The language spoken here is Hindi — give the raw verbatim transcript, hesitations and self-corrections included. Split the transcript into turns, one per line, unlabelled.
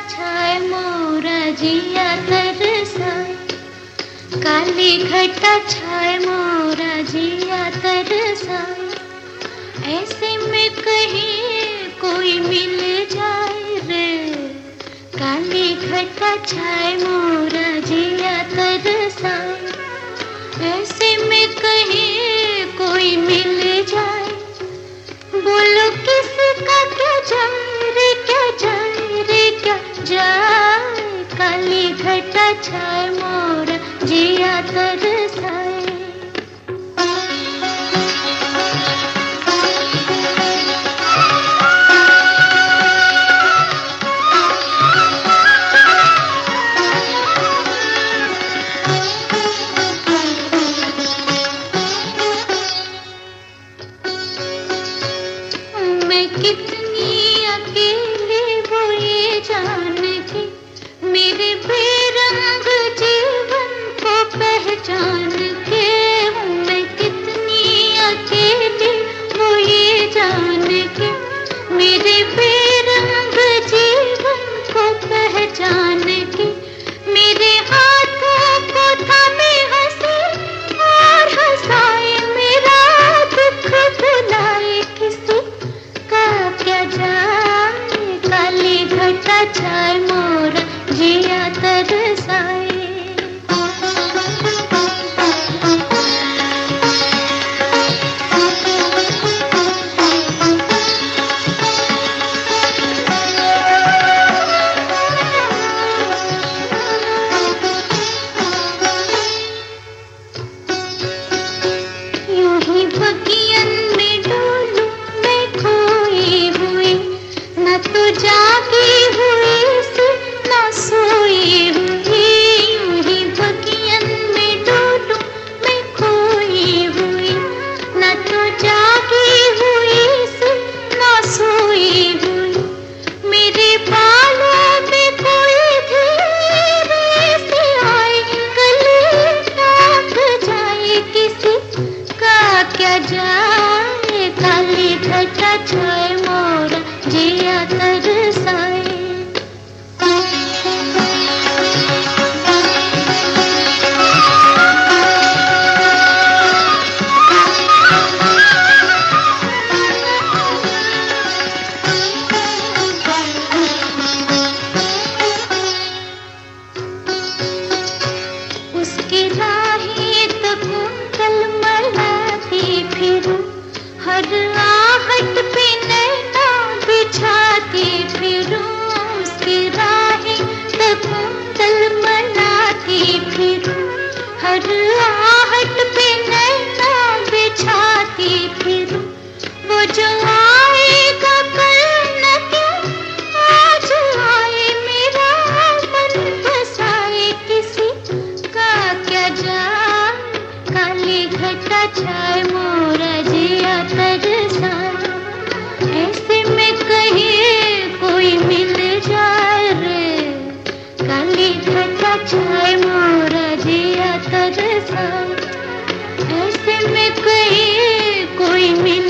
छाए मोरा जिया तरसाए, काली घटा छाए मोरा जिया तरसाए। ऐसे में कहीं कोई मिल जाए रे, काली घटा छाए मोरा जिया तरसाए। ऐसे में कहीं कोई मिल जाए, बोलो किसका क्या जाए रे, क्या जाए रे, क्या जाए। काली घटा छाए मोरा जिया तरसाए। मैं कितनी अकेली वो ये जान के, मेरे बेरंग जीवन को पहचान के। मैं कितनी अकेली वो ये जान के, मेरे बेरंग जीवन को पहचान के। मेरे हाथों को थामे हंसे और हंसाए, मेरा दुख भुलाए किसी का क्या जाए। काली घटा छाए मोरा जिया तरसाए। यूं ही बगियन में डोलूं मैं खोई हुई, न तो जागी हुई सी न सोई हुई। यूं ही बगियन में डोलूं मैं खोई हुई, न तो जागी हुई सी न सोई हुई। मेरे बालों में कोई धीरे से आए, गले लग जाए किसी का क्या जाए। काली घटा छाए मोरा जिया तरसाए। उसकी राहें तो कुंतल मलाती फिरूं, हर आहट पे नैना बिछाती फिरूं। उसकी राहें तो कुंतल मलाती फिरूं, हर आहट पे नैना बिछाती फिरूं। वो जो आएगा कल न क्या आज आए, मेरा मन बसाए किसी का क्या जाए। काली घटा छाए मोरा जिया तरसाए। ऐसे में कहीं कोई मिल जाए रे, काली घटा छाए मोरा जिया तरसाए। ऐसे में कहीं कोई मिल